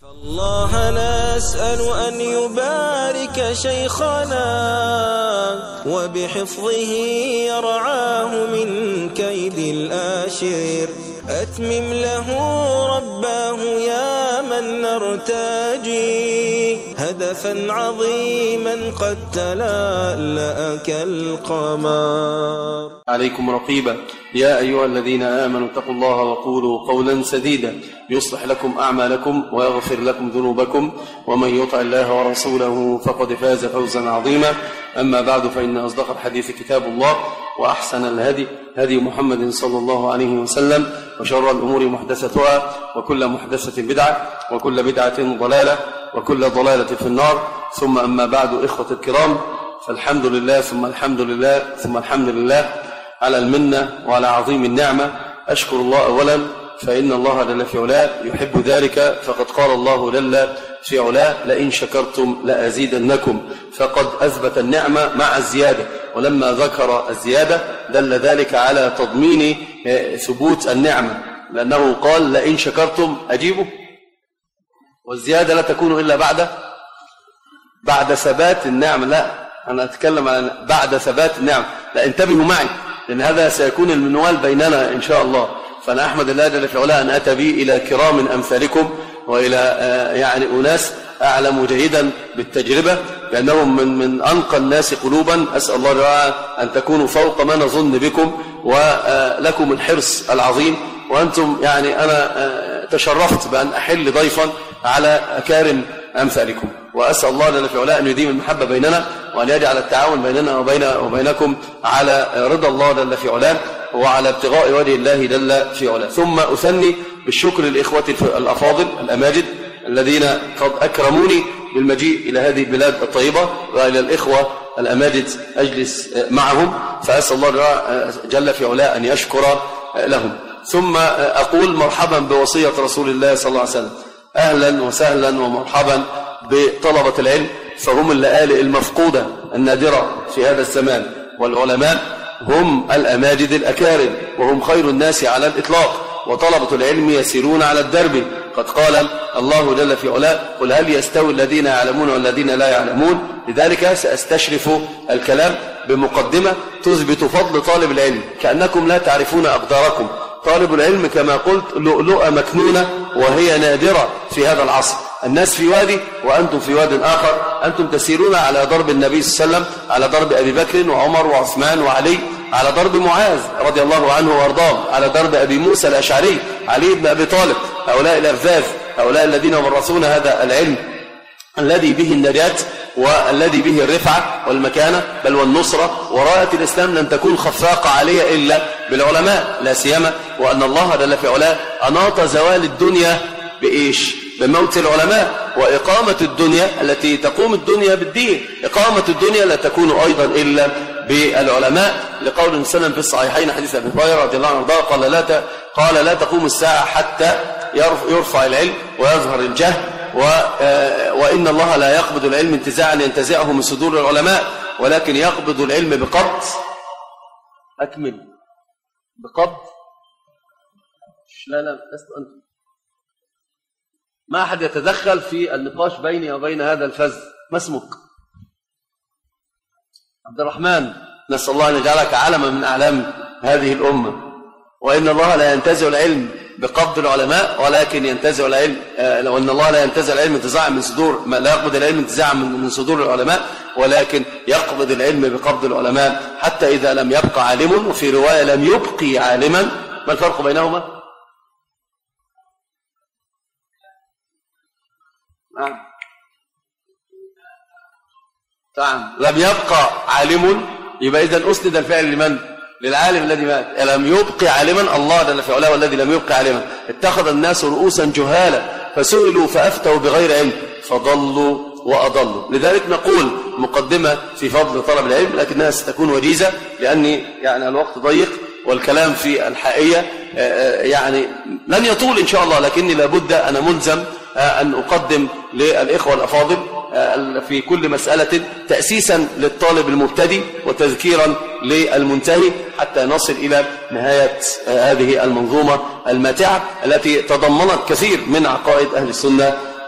الله نسأل أن يبارك شيخنا وبحفظه يرعاه من كيد الآشر، أتمم له رباه يا من نرتجي هدفا عظيما قد تلألأ كالقمر. عليكم رقيبا يا أيها الذين آمنوا اتقوا الله وقولوا قولا سديدا يصلح لكم أعمالكم ويغفر لكم ذنوبكم، ومن يطع الله ورسوله فقد فاز فوزا عظيما. أما بعد، فإن أصدق الحديث كتاب الله، وأحسن الهدي هدي محمد صلى الله عليه وسلم، وشر الأمور محدثتها، وكل محدثة بدعة، وكل بدعة ضلالة، وكل ضلالة في النار. ثم أما بعد، إخوة الكرام، فالحمد لله ثم الحمد لله ثم الحمد لله على المنة وعلى عظيم النعمة. أشكر الله أولا، فإن الله جل في علاه يحب ذلك، فقد قال الله جل في علاه: لئن شكرتم لأزيدنكم، فقد أثبت النعمة مع الزيادة، ولما ذكر الزيادة دل ذلك على تضمين ثبوت النعمة، لأنه قال: لئن شكرتم أجيبوا، والزيادة لا تكون إلا بعد ثبات النعمة. لا، أنا أتكلم عن بعد ثبات النعمة. لا، انتبهوا معي، لأن هذا سيكون المنوال بيننا إن شاء الله. فأنا أحمد الله جل في علاه أن أتى بي إلى كرام أمثالكم، وإلى يعني أناس أعلم جيدا بالتجربة، لأنهم من أنقى الناس قلوبا. أسأل الله تعالى أن تكونوا فوق ما نظن بكم، ولكم الحرص العظيم. وأنتم يعني أنا تشرفت بأن أحل ضيفا على أكارم أمثالكم، وأسأل الله جل في علاه أن يديم المحبة بيننا، وأن يجعل التعاون بيننا وبينكم على رضا الله جل في علاه، وعلى ابتغاء وجه الله جل في علاه. ثم أثني بالشكر للإخوة الأفاضل الأماجد الذين قد أكرموني بالمجيء إلى هذه البلاد الطيبة، وإلى الإخوة الأماجد أجلس معهم، فأسأل الله جل في علاه أن يشكر لهم. ثم أقول مرحبا بوصية رسول الله صلى الله عليه وسلم، أهلا وسهلا ومرحبا بطلبة العلم، فهم اللآلئ المفقودة النادرة في هذا الزمان، والعلماء هم الأماجد الأكارم، وهم خير الناس على الإطلاق، وطلبة العلم يسيرون على الدرب. قد قال الله جل في علاه: قل هل يستوي الذين يعلمون والذين لا يعلمون. لذلك سأستشرف الكلام بمقدمة تثبت فضل طالب العلم، كأنكم لا تعرفون أقداركم. طالب العلم كما قلت لؤلؤة مكنونة، وهي نادرة في هذا العصر. الناس في وادي وأنتم في واد آخر، أنتم تسيرون على ضرب النبي صلى الله عليه وسلم، على ضرب أبي بكر وعمر وعثمان وعلي، على ضرب معاذ رضي الله عنه وارضاه، على ضرب أبي موسى الأشعري، علي بن أبي طالب. هؤلاء الأرذاذ، هؤلاء الذين ورثون هذا العلم الذي به النجاة، والذي به الرفعة والمكانة، بل والنصرة. وراية الإسلام لن تكون خفاقة عليه إلا بالعلماء، لا سيما وأن الله جل في علاه أناط زوال الدنيا بإيش؟ بموت العلماء، وإقامة الدنيا التي تقوم الدنيا بالدين، إقامة الدنيا لا تكون أيضا إلا بالعلماء. لقول السلام في الصحيحين حديث أبي هريرة رضي الله عنه قال لا تقوم الساعة حتى يرفع العلم ويظهر الجهل، وإن الله لا يقبض العلم انتزاعا ينتزعه من صدور العلماء، ولكن يقبض العلم بقبض. أكمل. بقبض. لا لست أنت. ما أحد يتدخل في النقاش بيني وبين هذا الفز. ما اسمك؟ عبد الرحمن. نسأل الله أن يجعلك علما من أعلام هذه الأمة. وإن الله لا ينتزع العلم بقبض العلماء، ولكن ينتزع العلم، وإن الله لا ينتزع العلم انتزاعا من صدور، لا يقبض العلم انتزاعا من صدور العلماء، ولكن يقبض العلم بقبض العلماء، حتى إذا لم يبقى عالم، وفي رواية لم يبقي عالما. ما الفرق بينهما؟ نعم. لم يبقى عالم، يبقى إذن أسند الفعل لمن؟ للعالم الذي مات. لم يبقي عالما، الله جل في علاه والذي لم يبقي عالما. اتخذ الناس رؤوسا جهالا فسئلوا فأفتوا بغير علم فضلوا وأضلوا. لذلك نقول مقدمة في فضل طلب العلم، لكنها ستكون وجيزة، لأني يعني الوقت ضيق، والكلام في الحقيقة يعني لن يطول إن شاء الله، لكني لابد أنا ملزم أن أقدم للإخوة الأفاضل في كل مسألة تأسيسا للطالب المبتدئ وتذكيرا للمنتهي، حتى نصل إلى نهاية هذه المنظومة الماتعة التي تضمنت كثير من عقائد أهل السنة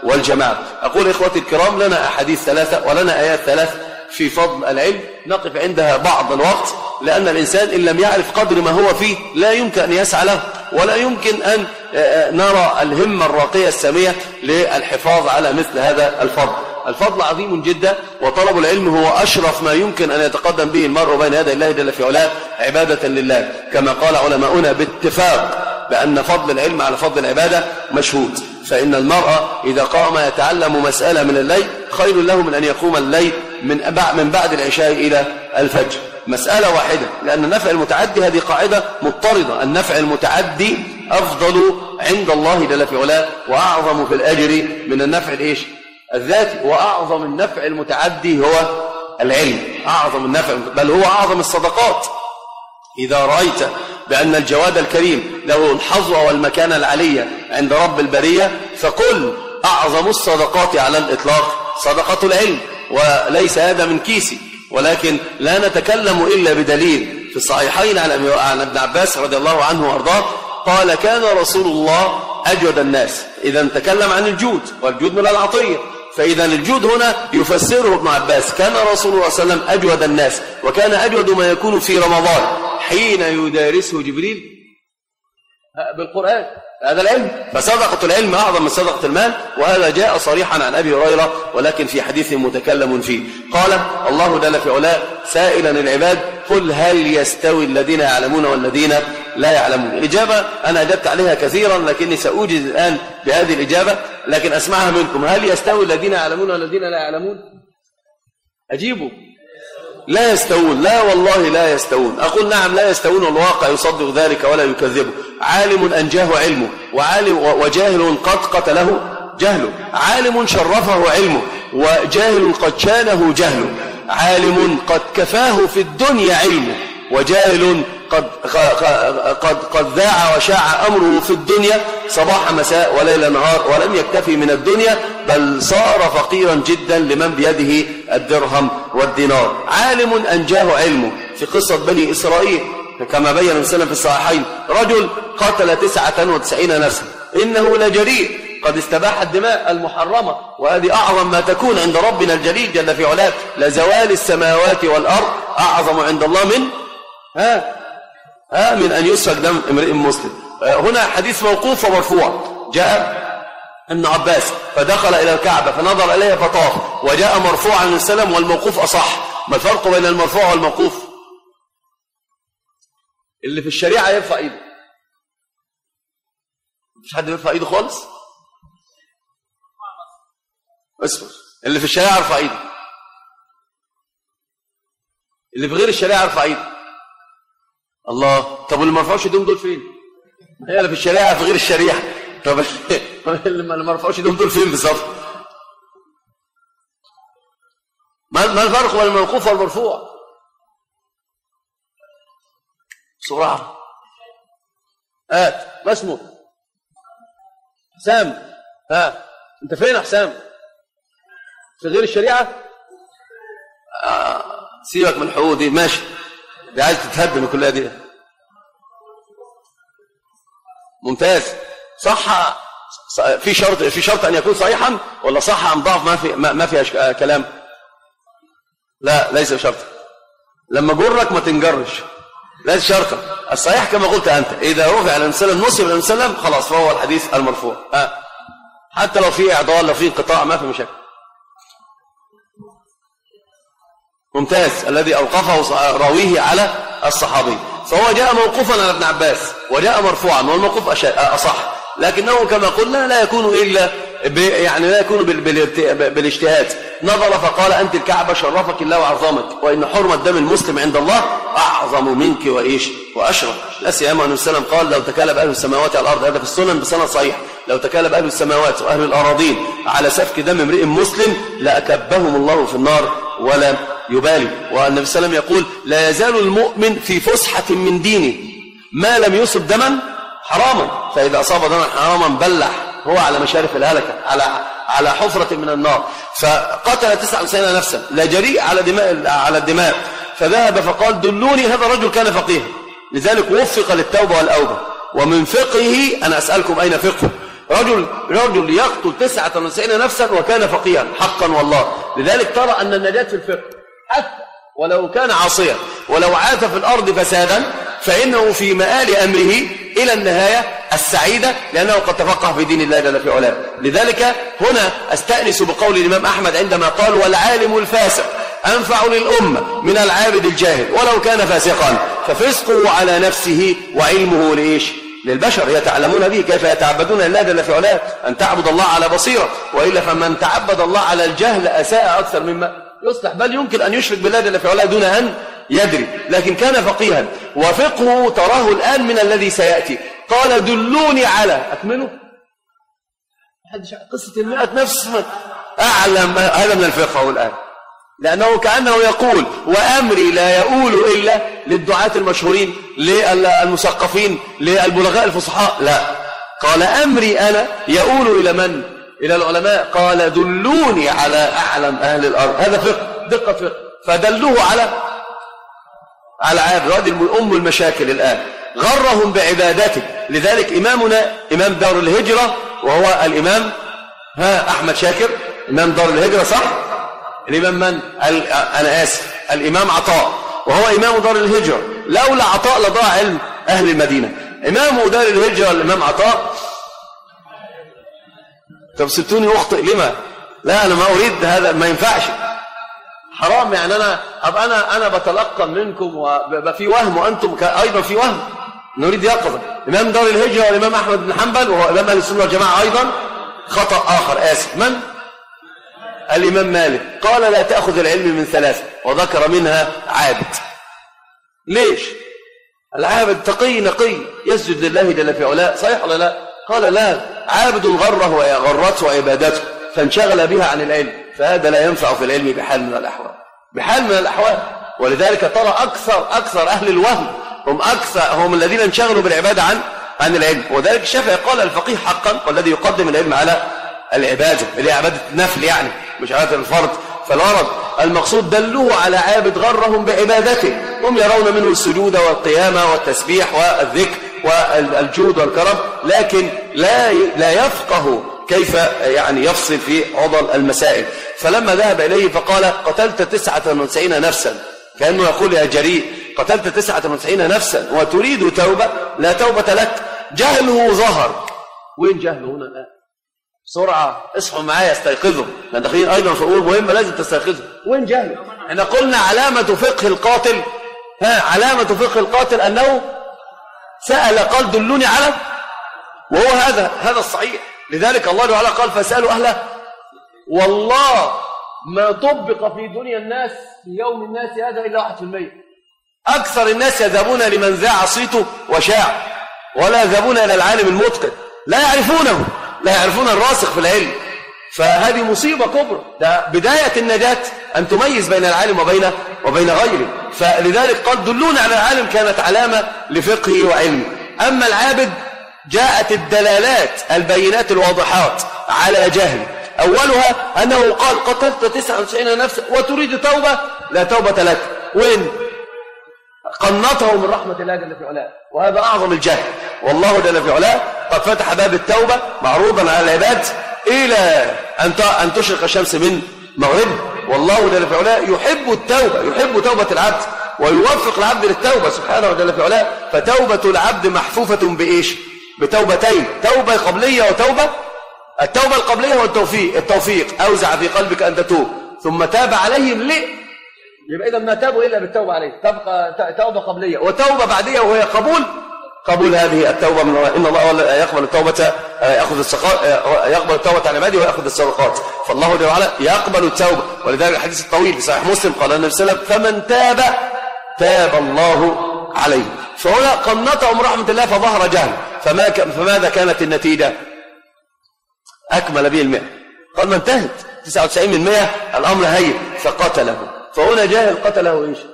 والجماعة. أقول إخوتي الكرام، لنا أحاديث ثلاثة ولنا آيات ثلاث في فضل العلم نقف عندها بعض الوقت، لأن الإنسان إن لم يعرف قدر ما هو فيه لا يمكن أن يسعى له، ولا يمكن أن نرى الهمة الراقية السامية للحفاظ على مثل هذا الفضل. الفضل عظيم جدا، وطلب العلم هو أشرف ما يمكن أن يتقدم به المرء بين يدي الله جل في علاه عبادة لله، كما قال علماؤنا باتفاق بأن فضل العلم على فضل العبادة مشهود. فإن المرء إذا قام يتعلم مسألة من الليل خير له من أن يقوم الليل من بعد العشاء إلى الفجر، مسألة واحدة، لأن النفع المتعدي هذه قاعدة مضطردة، النفع المتعدي أفضل عند الله جل في علاه وأعظم في الأجر من النفع الذاتي، وأعظم النفع المتعدي هو العلم، أعظم النفع، بل هو أعظم الصدقات. إذا رأيت بأن الجواد الكريم له الحظوة والمكانة العلية عند رب البرية، فقل أعظم الصدقات على الإطلاق صدقة العلم، وليس هذا من كيسي، ولكن لا نتكلم إلا بدليل. في الصحيحين عن ابن عباس رضي الله عنه وأرضاه قال كان رسول الله أجود الناس. إذا نتكلم عن الجود، والجود من العطية، فإذا الجود هنا يفسره ابن عباس كان رسول الله صلى الله عليه وسلم أجود الناس، وكان أجود ما يكون في رمضان حين يدارسه جبريل بالقرآن، هذا العلم. فصدقة العلم أعظم من صدقة المال، وهذا جاء صريحا عن أبي هريرة ولكن في حديث متكلم فيه. قال الله جل في علاه سائلا العباد قل هل يستوي الذين يعلمون والذين لا يعلمون. الإجابة أنا أجبت عليها كثيرا، لكني سأوجز الآن بهذه الإجابة، لكن أسمعها منكم. هل يستوي الذين يعلمون والذين لا يعلمون؟ أجيبوا. لا يستوون، لا والله لا يستوون. أقول نعم لا يستوون، والواقع يصدق ذلك ولا يكذبه. عالم أنجاه علمه، وجاهل قد قتله جهله. عالم شرفه علمه، وجاهل قد شانه جهله. عالم قد كفاه في الدنيا علمه، وجاهل قد ذاع وشاع أمره في الدنيا صباح مساء وليل نهار، ولم يكتفي من الدنيا بل صار فقيرا جدا لمن بيده الدرهم والدينار. عالم أنجاه علمه. في قصة بني إسرائيل كما بين السلام في الصحيحين رجل قتل 99 نفسا، إنه لجريء قد استباح الدماء المحرمة، وهذه أعظم ما تكون عند ربنا الجليل جل في علاه. لزوال السماوات والأرض أعظم عند الله من أن يسفك دم امرئ مسلم. هنا حديث موقوف ومرفوع. جاء ابن عباس فدخل إلى الكعبة فنظر إليها فطاف، وجاء مرفوعا من السلام والموقوف أصح. ما الفرق بين المرفوع والموقوف؟ اللي في الشريعة يرفع إيده، مش حد يرفع إيده خالص، اسمع، اللي في الشريعة يرفع إيده، اللي في غير الشريعة يرفع إيده. الله، طب واللي ما رفعوش ايدهم دول فين؟ هي اللي في الشريعه في غير الشريعه، طب اللي ما رفعوش ايدهم دول فين بالظبط؟ ما الفرق بين الموقوف والمرفوع؟ بسرعه. ما اسمه؟ حسام. انت فين يا حسام؟ في غير الشريعه؟ سيبك من الحقوق دي، ماشي، دي عايز تتهدم كلها دي. ممتاز. صح. في شرط ان يكون صحيحا، ولا صح ام ضعف ما في كلام؟ لا ليس شرط. لما جرك ما تنجرش، ليس شرطا. الصحيح كما قلت انت، اذا رفع الى السلم نصب الى السلم خلاص فهو الحديث المرفوع. حتى لو في اعضال لو في انقطاع ما في مشاكل. ممتاز. الذي أوقفه راويه على الصحابي، فهو جاء موقوفا على ابن عباس وجاء مرفوعا، والموقوف أصح، لكنه كما قلنا لا يكون إلا لا يكون بالاجتهاد. نظر فقال أنت الكعبة شرفك الله وعظمك، وإن حرمة دم المسلم عند الله أعظم منك وأشرف. لا سيما أن السلام قال لو تكالب أهل السماوات على الأرض، هذا في السنن بسند صحيح، لو تكالب أهل السماوات وأهل الأراضين على سفك دم امرئ مسلم لأكبهم الله في النار ولا يبالي. والنبي صلى الله عليه وسلم يقول لا يزال المؤمن في فسحة من دينه ما لم يصب دما حراما، فإذا أصاب دما حراما بلح هو على مشارف الهلكة، على حفرة من النار. فقتل 99 نفسا، لا جريء على الدماء. فذهب فقال دلوني، هذا الرجل كان فقيها، لذلك وفق للتوبة والأوبة. ومن فقهه، أنا أسألكم أين فقهه؟ رجل يقتل 99 نفسا وكان فقيها حقا والله. لذلك ترى أن النجاة في الفقه حتى ولو كان عاصيا ولو عاث في الأرض فسادا فإنه في مآل أمره إلى النهاية السعيدة، لأنه قد تفقه في دين الله جل في علاه. لذلك هنا أستأنس بقول الإمام أحمد عندما قال: والعالم الفاسق أنفع للأمة من العابد الجاهل ولو كان فاسقا، ففسقه على نفسه وعلمه لإيش؟ للبشر يتعلمون به كيف يتعبدون لله جل في علاه، أن تعبد الله على بصيرة، وإلا فمن تعبد الله على الجهل أساء أكثر مما يصلح، بل يمكن أن يشرك بالله جل في علاه دون أن يدري. لكن كان فقيها، وفقهه تراه الآن من الذي سيأتي. قال: دلوني على أكمله قصة 100 نفس أعلم هذا من الفقه الآن، لأنه كأنه يقول: وأمري لا يؤول إلا للدعاة المشهورين، للمثقفين، للبلغاء الفصحاء، لا، قال: أمري أنا يؤول إلى من؟ إلى العلماء. قال: دلوني على أعلم أهل الأرض. هذا فقه، دقة فقه. فدلوه على عابد. هذه أم المشاكل الآن، غرهم بعبادته. لذلك إمامنا إمام دار الهجرة، وهو الإمام أحمد شاكر، إمام دار الهجرة، صح؟ الإمام من؟ أنا آسف، الإمام عطاء، وهو إمام دار الهجرة. لولا عطاء لضاع علم أهل المدينة. إمام دار الهجرة الإمام عطاء. طب سبتوني أخطئ لما؟ لا، أنا ما أريد هذا، ما ينفعش، حرام. يعني أنا بتلقى منكم وبقى في وهم، وأنتم أيضا في وهم. نريد يقظة. إمام دار الهجرة والإمام أحمد بن حنبل، وهو إمام أهل السنة والجماعة أيضا. خطأ آخر، آسف. من؟ الإمام مالك قال: لا تأخذ العلم من 3، وذكر منها عابد. ليش؟ العابد تقي نقي يسجد لله جل في علاه، صحيح ولا لا؟ قال: لا، عابد غره وغرته عبادته فانشغل بها عن العلم، فهذا لا ينفع في العلم بحال من الأحوال، بحال من الأحوال. ولذلك ترى أكثر أهل الوهم هم الذين انشغلوا بالعبادة عن العلم. وذلك الشافعي قال: الفقيه حقا والذي يقدم العلم على العبادة، اللي هي عبادة النفل، يعني مش عبادة الفرض. فالغرض المقصود دلوه على عابد غرهم بعبادته، هم يرون منه السجود والقيامة والتسبيح والذكر والجود والكرم، لكن لا يفقه كيف يعني يفصل في عضل المسائل. فلما ذهب إليه فقال: قتلت 99 نفسا، كأنه يقول: يا جريء، قتلت 99 نفسا وتريد توبة، لا توبة لك. جهله ظهر. وين جهله هنا الآن؟ بسرعة اصحوا معايا، استيقظوا، لأن داخلين أيضا في أمور مهمة لازم تستيقظوا. وين جهله؟ احنا قلنا علامة فقه القاتل، علامة فقه القاتل أنه سأل، قال: دلوني على، وهو هذا الصحيح. لذلك الله تعالى قال: فاسألوا أهله. والله ما طبق في دنيا الناس في يوم الناس هذا إلا 1%. أكثر الناس يذهبون لمن ذاع صيته وشاع، ولا يذهبون إلى العالم المتقن، لا يعرفون الراسخ في العلم. فهذه مصيبة كبرى. ده بداية النجاة أن تميز بين العالم وبين غيره. فلذلك قال: دلون على العالم، كانت علامة لفقهه وعلمه. أما العابد جاءت الدلالات البينات الواضحات على جهل. أولها أنه قال: قتلت 99 نفسا وتريد توبة، لا توبة لك. وين؟ قنطه من رحمة الله جل في علاه، وهذا أعظم الجهل. والله جل في علاه قد فتح باب التوبة معروضا على العباد إلى أن تشرق الشمس من مغرب. والله جل في علاه يحب التوبة، يحب توبة العبد، ويوفق العبد للتوبة سبحانه جل في علاه. فتوبة العبد محفوفة بإيش؟ بتوبتين، توبة قبلية وتوبة. التوبة القبلية والتوفيق أوزع في قلبك أن تتوب، ثم تاب عليهم ليه؟ يبقى إذا ما تابوا إلا بالتوبة عليه، تبقى توبة قبلية وتوبة بعدية، وهي قبول هذه التوبة من إن الله يقبل التوبة، يقبل التوبة عن عباده ويأخذ الصدقات. فالله جل وعلا يقبل التوبة. ولذلك الحديث الطويل في صحيح مسلم قال النبي صلى الله عليه وسلم: فمن تاب الله عليه. فهنا قنطهم رحمة الله فظهر جهل. فماذا كانت النتيجة؟ أكمل به 100. قال: ما انتهت 99 من 100، الأمر هين، فقتله. فهنا جاهل قتله إيش؟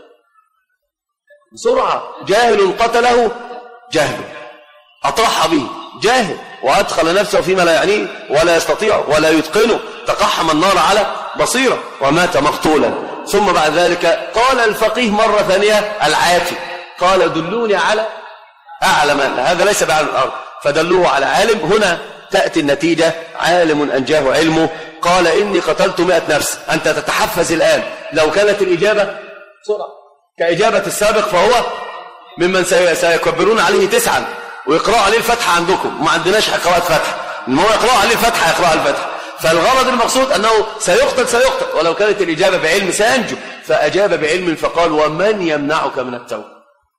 بسرعة، جاهل قتله جهل، أطرح به جاهل، وأدخل نفسه فيما لا يعنيه ولا يستطيع ولا يتقنه، تقحم النار على بصيرة ومات مقتولا. ثم بعد ذلك قال الفقيه مرة ثانية العافي، قال: دلوني على أعلم. هذا ليس بعلم الأرض، فدلوه على عالم. هنا تأتي النتيجة عالم أنجاه علمه قال إني قتلت 100 نفس. أنت تتحفز الآن، لو كانت الإجابة بسرعة كإجابة السابق فهو ممن سيكبرون عليه 9 ويقرأوا عليه الفتحة عندكم، وما عندناش قراءة فتحة، إنما هو يقرأوا عليه الفتحة يقرأ الفتحة. فالغرض المقصود أنه سيقتل، ولو كانت الإجابة بعلم سينجو، فأجاب بعلم فقال ومن يمنعك من التوبة.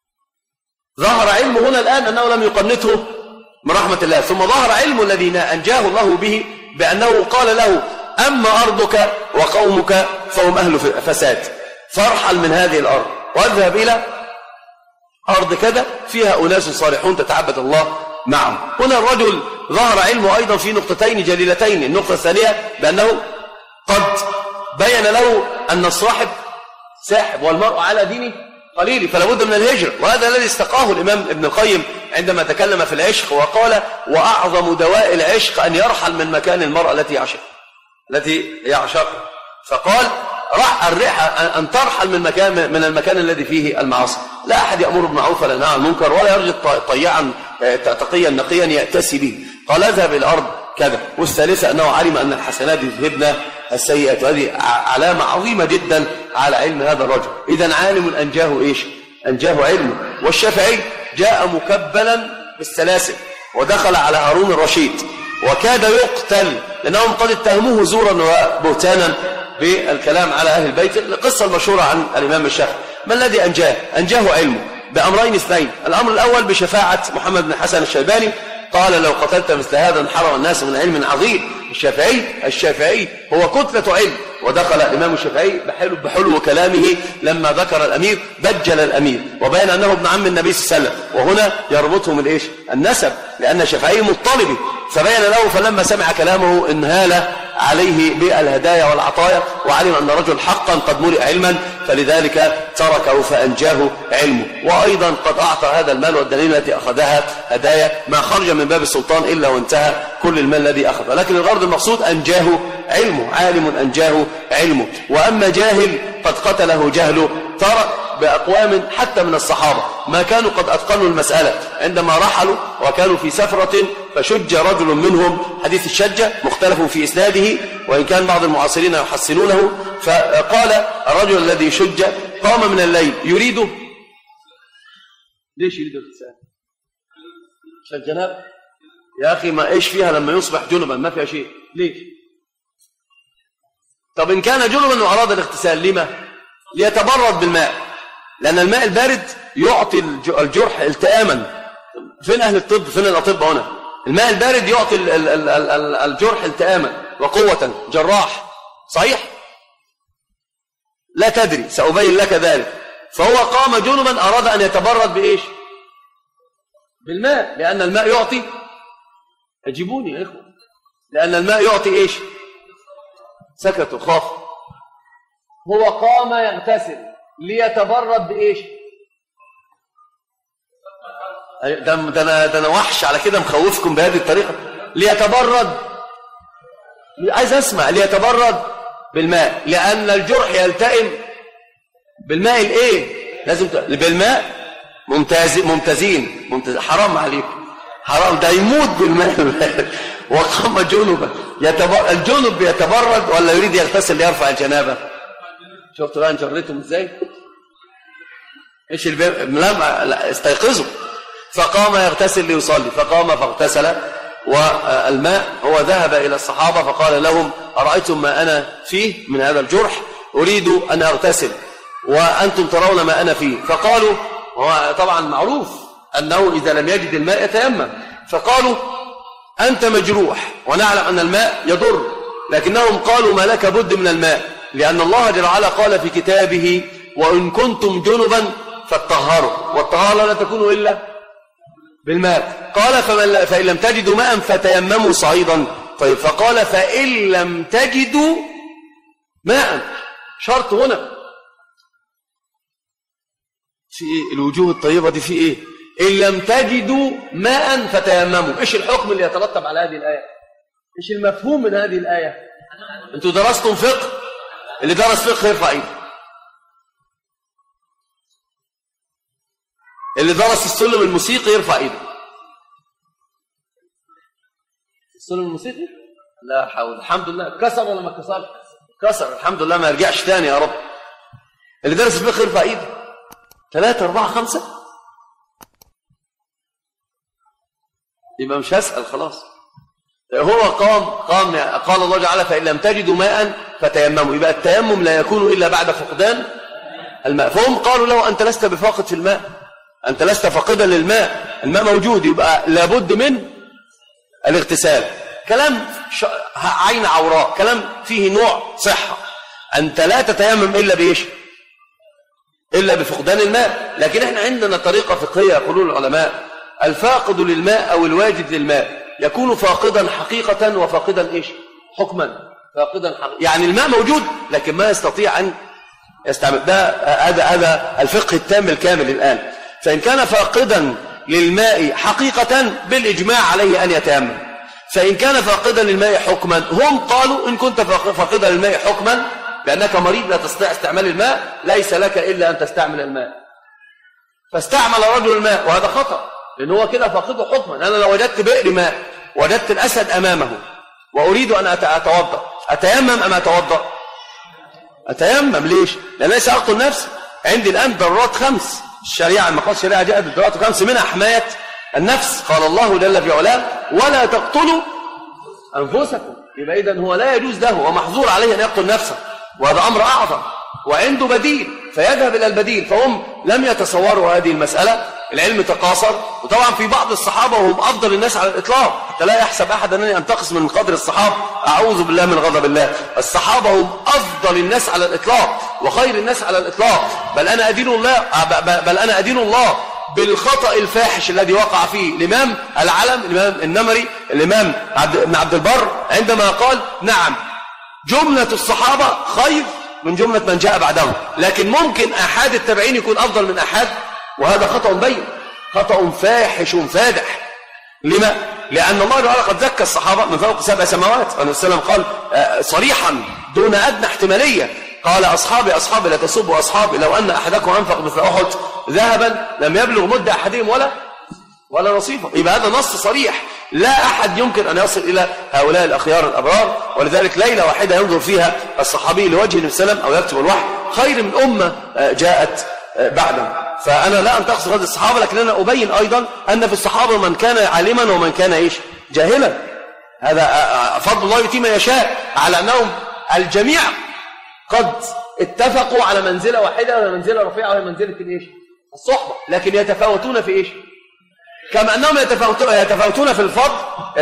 ظهر علمه هنا الآن أنه لم يقنته من رحمة الله، ثم ظهر علم الذين أنجاه الله به بأنه قال له أما أرضك وقومك فهم أهل فساد، فارحل من هذه الأرض واذهب إلى أرض كذا فيها أناس صالحون تتعبد الله معهم. هنا الرجل ظهر علمه أيضا في نقطتين جليلتين. النقطة الثانية بأنه قد بين له أن الصاحب ساحب والمرء على دينه قليل، فلا بد من الهجرة. وهذا الذي استقاه الإمام ابن القيم عندما تكلم في العشق وقال وأعظم دواء العشق أن يرحل من مكان المرأة التي يعشق. فقال أن ترحل من المكان الذي فيه المعاصي. لا أحد يأمر بالمعروف ولا ينهى عن المنكر ولا يرجع طيعا تقيا نقيا يأتسي به. قال اذهب إلى الأرض كذا. والثالثة أنه علم أن الحسنات يذهبن السيئات، وهذه علامة عظيمة جدا على علم هذا الرجل. إذن عالم أنجاه إيش؟ أنجاه علمه. والشافعي جاء مكبلا بالسلاسل ودخل على هارون الرشيد وكاد يقتل لأنهم قد اتهموه زورا وبهتانا بالكلام على أهل البيت. القصة المشهورة عن الإمام الشافعي. ما الذي أنجاه؟ أنجاه علمه بأمرين اثنين. الأمر الأول بشفاعة محمد بن حسن الشيباني، قال لو قتلت مثل هذا انحرم الناس من علم عظيم. الشافعي هو كتلة علم. ودخل الإمام الشافعي بحلو كلامه لما ذكر الأمير بجل الأمير وبين أنه ابن عم النبي صلى الله عليه وسلم، وهنا يربطهم الإيش؟ النسب، لأن الشافعي مطلبي. فبين له فلما سمع كلامه انهال عليه بالهدايا والعطايا وعلم أن الرجل حقا قد ملئ علما، فلذلك تركه فأنجاه علمه. وأيضا قد أعطى هذا المال والدليل التي أخذها هدايا ما خرج من باب السلطان إلا وانتهى كل المال الذي أخذ. لكن الغرض المقصود أنجاه علمه، عالم أنجاه علمه. وأما جاهل قد قتله جهله. ترى بأقوام حتى من الصحابة ما كانوا قد أتقنوا المسألة عندما رحلوا وكانوا في سفرة فشج رجل منهم. حديث الشجة مختلف في إسناده وإن كان بعض المعاصرين يحسنونه. فقال الرجل الذي شج قام من الليل يريد ليش يريد الاغتسال؟ عشان جناب يا أخي، ما إيش فيها لما يصبح جنبا؟ ما فيها شيء. ليش؟ طب إن كان جنبا وأراد الاغتسال لما؟ ليتبرد بالماء، لأن الماء البارد يعطي الجرح التئاما. فين أهل الطب؟ فين الأطباء هنا؟ الماء البارد يعطي الجرح التئاما وقوة. جراح صحيح؟ لا تدري، سأبين لك ذلك. فهو قام جنبا أراد أن يتبرد بإيش؟ بالماء، لأن الماء يعطي، أجيبوني يا إخوة، لأن الماء يعطي إيش؟ سكتوا خاف. هو قام يغتسل ليتبرد بإيش؟ ده أنا وحش على كده مخوفكم بهذه الطريقة. ليتبرد، عايز أسمع. ليتبرد بالماء، لأن الجرح يلتئم بالماء الإيه؟ لازم بالماء. ممتازين. حرام عليكم، حرام، ده يموت بالماء. وقام جنبا الجنب يتبرد ولا يريد يغتسل ليرفع الجنابة؟ شفت بقى انجرتهم ازاي؟ ايش لا استيقظوا. فقام يغتسل ليصلي، فقام فاغتسل. والماء هو ذهب إلى الصحابة فقال لهم أرأيتم ما أنا فيه من هذا الجرح؟ أريد أن أغتسل وأنتم ترون ما أنا فيه. فقالوا، هو طبعا معروف أنه إذا لم يجد الماء يتيمم. فقالوا أنت مجروح ونعلم أن الماء يضر، لكنهم قالوا ما لك بد من الماء، لأن الله جل وعلا قال في كتابه وإن كنتم جنبا فاتطهروا، والطهارة لا تكون إلا بالماء. قال فإن لم تجدوا ماء فتيمموا صعيدا. طيب، فقال فإن لم تجدوا ماء، شرط هنا في إيه؟ الوجوه الطيبة دي في إيه؟ إن لم تجدوا ماء فتيمموا. إيش الحكم اللي يترتب على هذه الآية؟ إيش المفهوم من هذه الآية؟ أنتوا درستم فقه؟ اللي درس فقه يرفع إيده. اللي درس السلم الموسيقي يرفع إيده. السلم الموسيقي؟ لا حول. الحمد لله. كسر ولا ما كسر؟ كسر الحمد لله، ما يرجعش تاني يا رب. اللي درس الفقه يرفع ايده. 3 4 5 يبقى مش هسأل خلاص. هو قام قال الله تعالى فإن لم تجدوا ماء فتيمموا. يبقى التيمم لا يكون إلا بعد فقدان الماء. فهم قالوا له أنت لست بفاقد في الماء، أنت لست فاقدا للماء، الماء موجود، يبقى لابد من الاغتسال. كلام عين عوراء، كلام فيه نوع صحة. أنت لا تتيمم إلا بإيش؟ إلا بفقدان الماء. لكن احنا عندنا طريقة فقهية يقولون العلماء الفاقد للماء أو الواجد للماء يكون فاقدا حقيقة وفاقدا إيش؟ حكما. فاقدا حقيقة يعني الماء موجود لكن ما يستطيع أن يستعمل. هذا الفقه التام الكامل الآن. فإن كان فاقدا للماء حقيقة بالإجماع عليه أن يتيمم. فإن كان فاقدا للماء حكما هم قالوا إن كنت فاقدا للماء حكما لأنك مريض لا تستطيع استعمال الماء ليس لك إلا أن تستعمل الماء. فاستعمل رجل الماء وهذا خطأ لأن هو كده فاقده حكما. أنا لو وجدت بئر ماء وجدت الأسد أمامه وأريد أن أتوضأ أتيمم أم أتوضأ؟ أتيمم. ليش؟ لأن ليس أقتل نفسي. عندي الآن ضرورات 5. الشريعة المقاصد الشريعة جاءت بالضرورات 5 منها حماية النفس. قال الله جل في علاه ولا تقتلوا أنفسكم. يبقى إذن هو لا يجوز له ومحظور عليه أن يقتل نفسه وهذا أمر أعظم وعنده بديل فيذهب إلى البديل. فهم لم يتصوروا هذه المسألة. العلم تقاصر. وطبعا في بعض الصحابة وهم أفضل الناس على الإطلاق حتى لا يحسب أحد أنني أنتقص من قدر الصحابة. أعوذ بالله من غضب الله. الصحابة هم أفضل الناس على الإطلاق وخير الناس على الإطلاق. بل أنا أدين الله بالخطأ الفاحش الذي وقع فيه الإمام العلم الإمام النمري الإمام ابن عبد البر عندما قال نعم جملة الصحابة خير من جملة من جاء بعدهم لكن ممكن أحد التابعين يكون أفضل من أحد وهذا خطأ بين خطأ فاحش فادح. لما؟ لأن الله تعالى قد زكى الصحابة من فوق 7 سماوات. النبي صلى الله عليه وسلم قال صريحا دون أدنى احتمالية قال أصحابي لا تسبوا أصحابي لو أن أحدكم أنفق مثل أحد ذهبا لم يبلغ مد أحدهم ولا نصيفه. يبقى هذا نص صريح لا أحد يمكن أن يصل إلى هؤلاء الأخيار الأبرار. ولذلك ليلة واحدة ينظر فيها الصحابي لوجه النبي صلى الله عليه وسلم أو يكتب الوحي خير من أمة جاءت بعدهم. فأنا لا أنتقص هذه الصحابة لكن أنا أبين أيضا أن في الصحابة من كان عالما ومن كان إيش جاهلا. هذا فضل الله يؤتيه من يشاء على أنهم الجميع قد اتفقوا على منزلة واحدة ولا منزلة رفيعة ولا منزلة الإيش الصحبة لكن يتفاوتون في إيش كما أنهم يتفاوتون في الفضل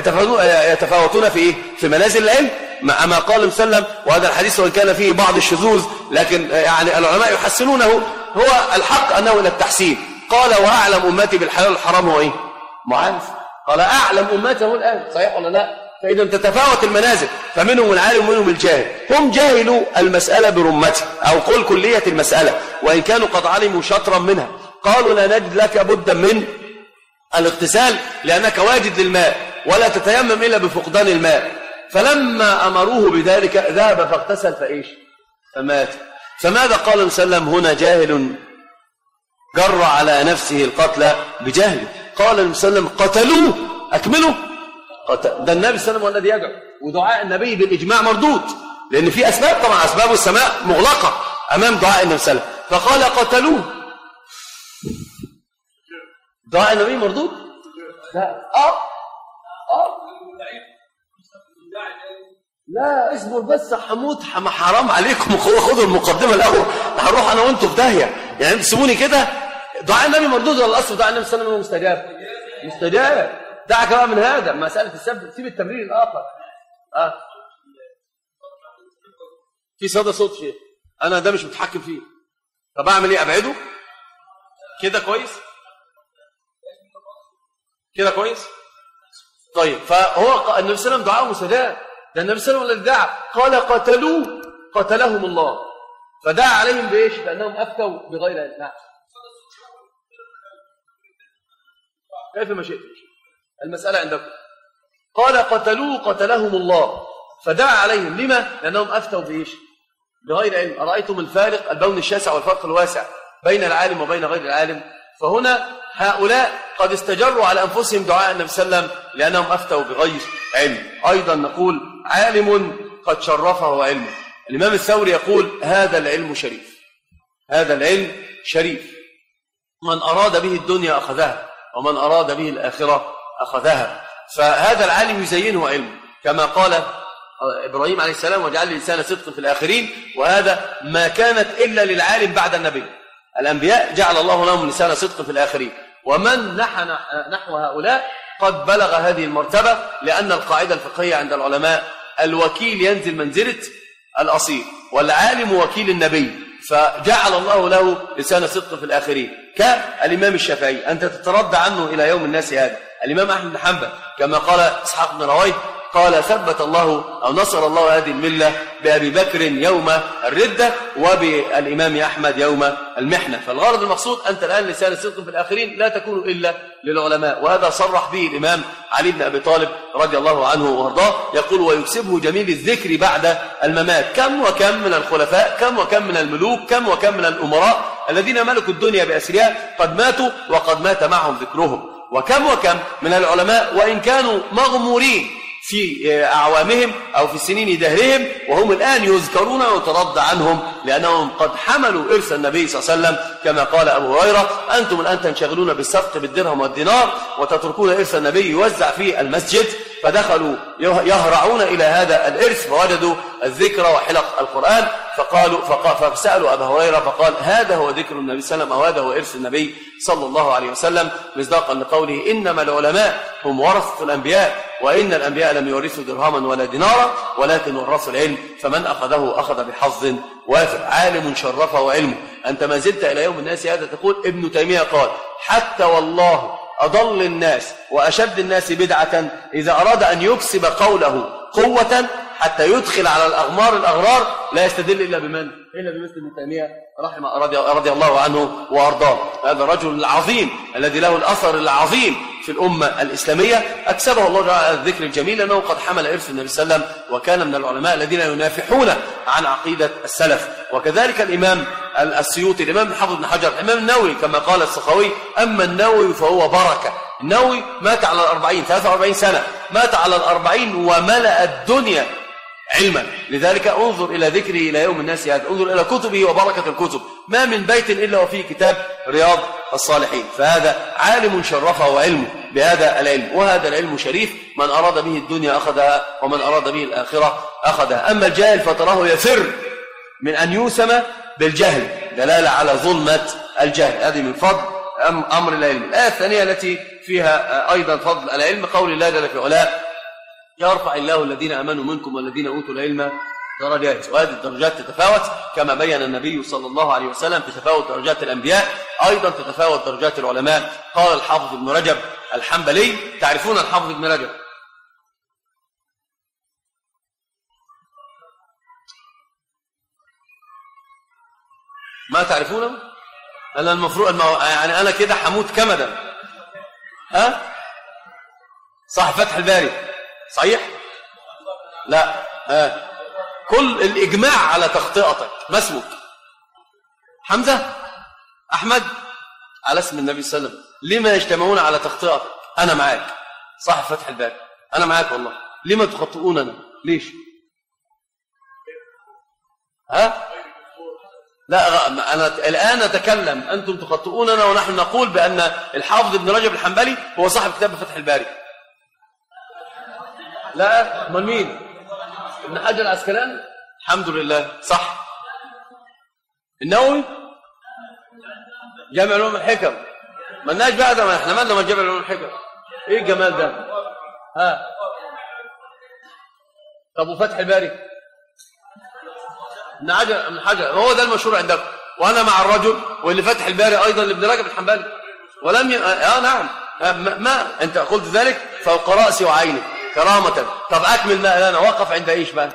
يتفاوتون في إيه في منازل العلم ما قال مسلم. وهذا الحديث وإن كان فيه بعض الشذوذ لكن يعني العلماء يحسنونه. هو الحق أنه إلى التحسين. قال وأعلم أمتي بالحلال والحرام هو إيه معاذ. قال أعلم أمته الآن صحيح ولا لا؟ فإذا تتفاوت المنازل فمنهم العالم ومنهم الجاهل. هم جاهلوا المسألة برمته أو قل كلية المسألة وإن كانوا قد علموا شطرا منها. قالوا لا نجد لك بدا من الاغتسال لأنك واجد للماء ولا تتيمم إلا بفقدان الماء. فلما أمروه بذلك ذهب فاغتسل فإيش فمات. فماذا قال النبي صلى الله عليه وسلم هنا جاهل جر على نفسه القتل بجهل. قال النبي صلى الله عليه وسلم قتلوه أكملوا ده النبي صلى الله عليه وسلم هو الذي يدعو ودعاء النبي بالإجماع مردود لأن في أسباب طبعا أسباب السماء مغلقة أمام دعاء النبي صلى الله عليه وسلم. فقال قتلوه دعاء النبي مردود. لا اصبر بس حموت حرام عليكم خذوا المقدمة الأول هنروح أنا وأنتوا في داهية يعني انتوا سيبوني كده. دعاء النبي مردود ولا الأصل دعاء النبي صلى الله عليه وسلم مستجاب. دعك بقى من هذا مسألة السبب سيب التمرير الآخر. في صدى صوت شيء أنا ده مش متحكم فيه. طب أعمل إيه أبعده كده كويس كده كويس. طيب فهو النبي صلى الله عليه وسلم دعاه مستجاب. ده النبي صلى الله عليه وسلم الذي دعا قال قتلوه قتلهم الله. فدعا عليهم بإيش بأنهم أفتوا بغير علم. نعم كيف ما شئت المسألة عندكم. قال قتلوه قتلهم الله فدعا عليهم لما لأنهم أفتوا بإيش بغير علم. أرأيتم الفارق البون الشاسع والفرق الواسع بين العالم وبين غير العالم. فهنا هؤلاء قد استجروا على أنفسهم دعاء النبي صلى الله عليه وسلم لأنهم أفتوا بغير علم. أيضا نقول عالم قد شرفه علمه. الإمام الثوري يقول هذا العلم شريف، هذا العلم شريف، من أراد به الدنيا أخذها ومن أراد به الآخرة أخذها. فهذا العالم يزينه علمه كما قال إبراهيم عليه السلام واجعل لي لسان صدق في الآخرين، وهذا ما كانت إلا للعالم بعد النبي. الأنبياء جعل الله لهم لسان صدق في الآخرين، ومن نحو هؤلاء قد بلغ هذه المرتبة، لأن القاعدة الفقهية عند العلماء الوكيل ينزل منزلة الأصيل، والعالم وكيل النبي، فجعل الله له لسان صدق في الآخرين. كالإمام الشافعي أنت تتردى عنه إلى يوم الناس هذا. الإمام أحمد بن حنبل كما قال إسحاق بن راهويه قال ثبت الله أو نصر الله هذه الملة بأبي بكر يوم الردة وبالإمام أحمد يوم المحنة. فالغرض المقصود أنت الآن لسان الصدق في الآخرين لا تكون إلا للعلماء، وهذا صرح به الإمام علي بن أبي طالب رضي الله عنه وارضاه، يقول ويكسبه جميل الذكر بعد الممات. كم وكم من الخلفاء، كم وكم من الملوك، كم وكم من الأمراء الذين ملكوا الدنيا بأسرها قد ماتوا وقد مات معهم ذكرهم، وكم وكم من العلماء وإن كانوا مغمورين في أعوامهم أو في سنين دهرهم وهم الآن يذكرون ويترضى عنهم لأنهم قد حملوا إرث النبي صلى الله عليه وسلم، كما قال أبو هريرة أنتم الآن تنشغلون بالسفق بالدرهم والدينار وتتركون إرث النبي يوزع في المسجد. فدخلوا يهرعون إلى هذا الإرث فوجدوا الذكر وحلق القرآن فسألوا أبا هريرة فقال هذا هو ذكر النبي صلى الله عليه وسلم أو هذا هو إرث النبي صلى الله عليه وسلم، مصداقا لقوله إنما العلماء هم ورثة الأنبياء وإن الأنبياء لم يورثوا درهما ولا دينارا ولكن ورثوا العلم فمن أخذه أخذ بحظ وافر. عالم شرفه علمه. أنت ما زلت إلى يوم الناس هذا تقول ابن تيمية قال حتى والله أضل الناس وأشد الناس بدعة إذا أراد أن يكسب قوله قوة حتى يدخل على الأغمار الأغرار لا يستدل إلا بمن؟ إلا بمثل ابن تيمية رضي الله عنه وأرضاه. هذا الرجل العظيم الذي له الأثر العظيم في الأمة الإسلامية أكسبه الله على الذكر الجميل لأنه قد حمل إرث النبي صلى الله عليه وسلم وكان من العلماء الذين ينافحون عن عقيدة السلف. وكذلك الإمام السيوطي، الإمام الحافظ بن حجر، الإمام النووي كما قال السخاوي أما النووي فهو بركة. النووي مات على 43 سنة، مات على 40 وملأ الدنيا علما. لذلك انظر إلى ذكره إلى يوم الناس هذا، انظر إلى كتبه وبركة الكتب، ما من بيت إلا وفيه كتاب رياض الصالحين. فهذا عالم شرفه وعلمه بهذا العلم، وهذا العلم شريف، من أراد به الدنيا أخذها ومن أراد به الآخرة أخذها. أما الجاهل فتراه يفر من أن يوسم بالجهل، دلالة على ظلمة الجهل. هذه من فضل أمر العلم. الآية الثانية التي فيها أيضا فضل العلم قول الله جل في علاه يرفع الله الذين آمنوا منكم والذين أوتوا العلم درجات، وهذه الدرجات تتفاوت كما بين النبي صلى الله عليه وسلم في تفاوت درجات الأنبياء، أيضا تتفاوت درجات العلماء. قال الحافظ ابن رجب الحنبلي، تعرفون الحافظ ابن رجب؟ ما تعرفونه؟ أنا المفروض يعني أنا كده حموت كمدا. ها؟ صح فتح الباري صحيح؟ لا. كل الإجماع على تخطئتك. ما اسمك؟ حمزة؟ أحمد؟ على اسم النبي صلى الله عليه وسلم. لما يجتمعون على تخطئتك؟ أنا معاك. صح فتح الباري أنا معاك والله. لما تخطئوننا؟ ليش؟ ها؟ لا أنا الآن أتكلم، أنتم تخطئوننا ونحن نقول بأن الحافظ ابن رجب الحنبلي هو صاحب كتاب فتح الباري. لا من مين؟ ابن حجر العسقلاني. الحمد لله صح. النووي جامع العلوم الحكم. مالناش بقى ده، ما احنا مالنا ما جامع العلوم الحكم. ايه الجمال ده؟ ها طب وفتح الباري؟ ابن حجر هو ده المشهور عندكم، وانا مع الرجل واللي فتح الباري ايضا لابن رجب الحنبلي ولم نعم ما انت قلت ذلك فوق راسي وعيني كرامة. طب أكمل ما أنا وقف عند إيش بقى؟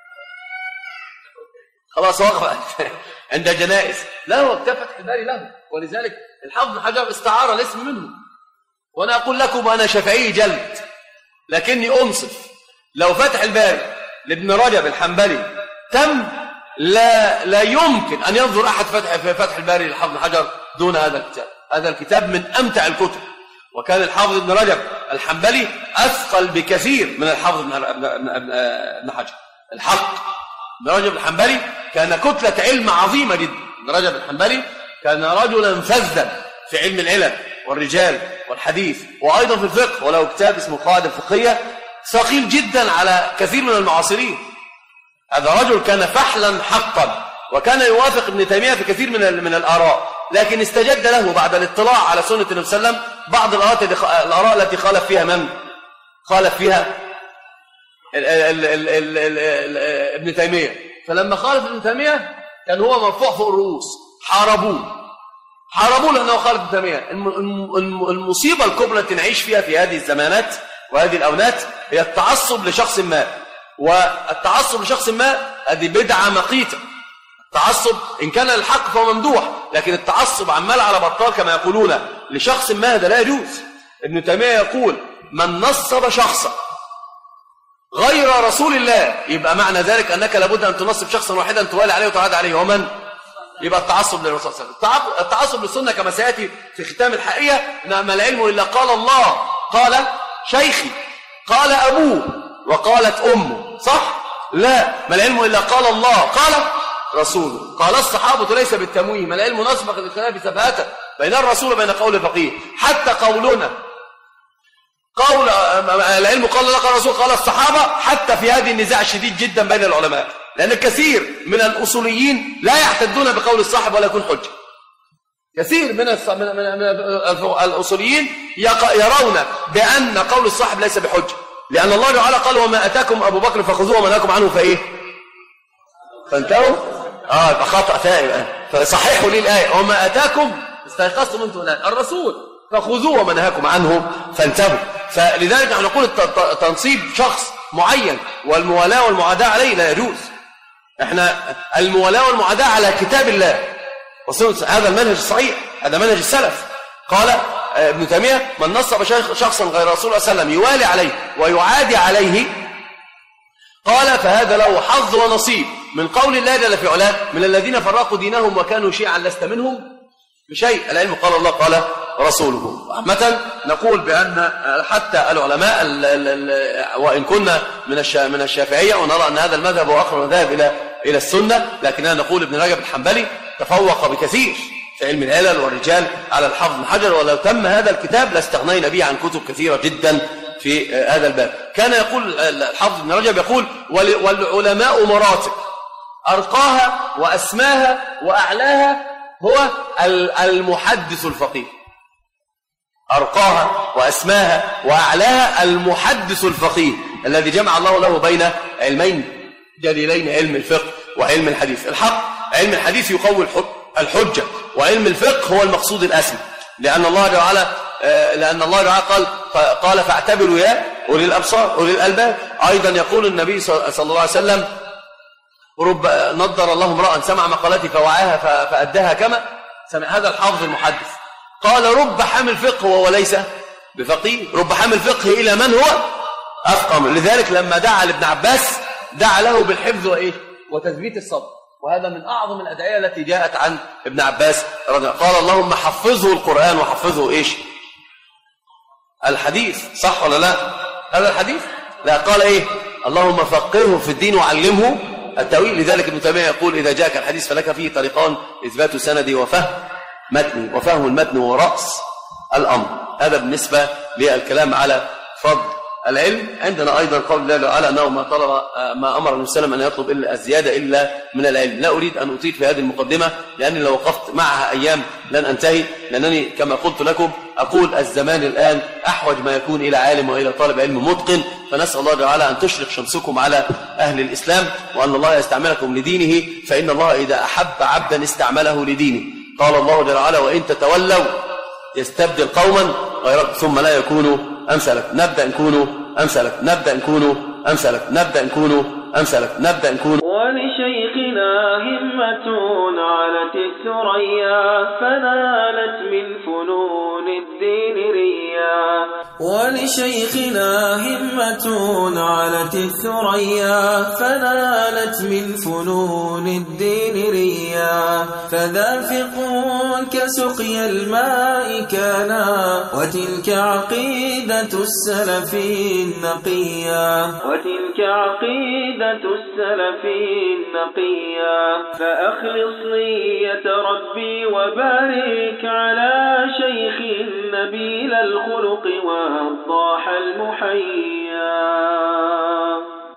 خلاص وقف عند جنائز. لا هو كتاب فتح الباري له، ولذلك الحافظ بن حجر استعار الاسم منه. وأنا أقول لكم أنا شافعي جلد لكني أنصف، لو فتح الباري لابن رجب الحنبلي تم لا يمكن أن ينظر أحد في فتح الباري للحافظ بن حجر دون هذا الكتاب. هذا الكتاب من أمتع الكتب. وكان الحافظ ابن رجب الحنبلي أثقل بكثير من الحافظ ابن حجر. الحق ابن رجب الحنبلي كان كتلة علم عظيمة جدا. ابن رجب الحنبلي كان رجلا فذا في علم العلل والرجال والحديث، وأيضا في الفقه، وله كتاب اسمه قواعد الفقهية ثقيل جدا على كثير من المعاصرين. هذا رجل كان فحلا حقا، وكان يوافق ابن تيمية في كثير من الآراء، لكن استجد له بعد الاطلاع على سنة النبي صلى الله عليه وسلم بعض الآراء التي خالف فيها من؟ خالف فيها ابن تيمية. فلما خالف ابن تيمية كان هو مرفوع فوق الرؤوس، حاربوه لأنه خالف ابن تيمية. المصيبة الكبرى التي نعيش فيها في هذه الزمانات وهذه الأونات هي التعصب لشخص ما. والتعصب لشخص ما هذه بدعة مقيتة. التعصب إن كان للحق فهو ممدوح، لكن التعصب عمال على بطال كما يقولون لشخص ما هذا لا يجوز. ابن تيمية يقول من نصب شخصا غير رسول الله يبقى معنى ذلك أنك لابد أن تنصب شخصا واحدا توالي عليه وتعاد عليه، ومن يبقى التعصب للرسول صلى الله عليه وسلم. التعصب للسنة كما سيأتي في ختام الحقيقة، ما العلم إلا قال الله، قال شيخي، قال أبوه، وقالت أمه، صح؟ لا، ما العلم إلا قال الله، قال رسوله، قال الصحابة ليس بالتمويه، ما العلم نسبق للخلاف سفهاته بين الرسول وبين قول الفقيه. حتى قولنا قول العلم قال الله قال الرسول قال الصحابة، حتى في هذه النزاع الشديد جدا بين العلماء، لأن كثير من الأصوليين لا يعتدون بقول الصاحب ولا يكون حجة. كثير من الأصوليين يرون بأن قول الصاحب ليس بحجة، لأن الله تعالى قال وما أتاكم أبو بكر فخذوه وما نهاكم عنه فإيه فانتهوا. يبقى خطأ ثاني، فصححوا لي الآية وما أتاكم استيقظتم أنتم الآن الرسول فخذوه وما نهاكم عنه فانتهوا. فلذلك نحن نقول تنصيب شخص معين والموالاة والمعاداة عليه لا يجوز. احنا الموالاة والمعاداة على كتاب الله، هذا المنهج الصحيح، هذا منهج السلف. قال ابن تيمية من نصب شخصا غير رسول الله صلى الله عليه وسلم يوالي عليه ويعادي عليه، قال فهذا له حظ ونصيب من قول الله جل في علاه من الذين فرقوا دينهم وكانوا شيعا لست منهم بشيء. العلم قال الله قال رسوله. عامة نقول بأن حتى العلماء وإن كنا من الشافعية ونرى أن هذا المذهب هو أقرب المذاهب إلى السنة، لكننا نقول ابن رجب الحنبلي تفوق بكثير في علم العلل والرجال على الحافظ بن حجر، ولو تم هذا الكتاب لاستغنينا به عن كتب كثيرة جدا في هذا الباب. كان يقول الحافظ بن رجب يقول والعلماء مراتب أرقاها وأسماها وأعلاها هو المحدث الفقيه. أرقاها وأسماها وأعلاها المحدث الفقيه الذي جمع الله له بين علمين جليلين، علم الفقه وعلم الحديث. الحق علم الحديث يقوي الحجة، وعلم الفقه هو المقصود الأسمى، لأن الله تعالى قال فاعتبروا يا أولي الأبصار أولي الألباب. أيضا يقول النبي صلى الله عليه وسلم رب نضر الله امرأ سمع مقالتي فوعاها فأداها كما سمع. هذا الحافظ المحدث. قال رب حامل فقه وهو ليس بفقيه، رب حامل فقه إلى من هو أفقه. لذلك لما دعا لابن عباس دعا له بالحفظ وتثبيت الصبر، وهذا من أعظم الأدعية التي جاءت عن ابن عباس رضي الله عنه. قال اللهم حفظه القرآن وحفظه الحديث، صح ولا لا؟ هذا الحديث لا، قال اللهم فقهه في الدين وعلمه التأويل. لذلك ابن تيمية يقول إذا جاءك الحديث فلك فيه طريقان إثبات سندي وفهم متني، وفهم المتن ورأس الأمر. هذا بالنسبة للكلام على فضل العلم. عندنا أيضا قول الله تعالى أنه ما أمر النبي صلى الله عليه وسلم أن يطلب إلا الزيادة إلا من العلم. لا أريد أن أطيل في هذه المقدمة لأني لو وقفت معها أيام لن أنتهي، لأنني كما قلت لكم أقول الزمان الآن أحوج ما يكون إلى عالم وإلى طالب علم متقن. فنسأل الله تعالى أن تشرق شمسكم على أهل الإسلام، وأن الله يستعملكم لدينه، فإن الله إذا أحب عبدا استعمله لدينه. قال الله جل وعلا وإن تتولوا يستبدل قوما غيركم ثم لا يكونوا أمثلك. نبدأ نكونوا أمثلك، نبدأ نكونوا أمثلك، نبدأ نكونوا أمثلك، نبدأ نكونوا. ولشيخنا همة علت الثريا فنالت من فنون الدين ريا. ولشيخنا همة علت الثريا فنالت من فنون الدين ريا فذا فقه كسقي الماء كانا وتلك عقيدة السلف النقيا فأخلص نية ربي وبارك على شيخ نبيل الخلق والضاح المحيا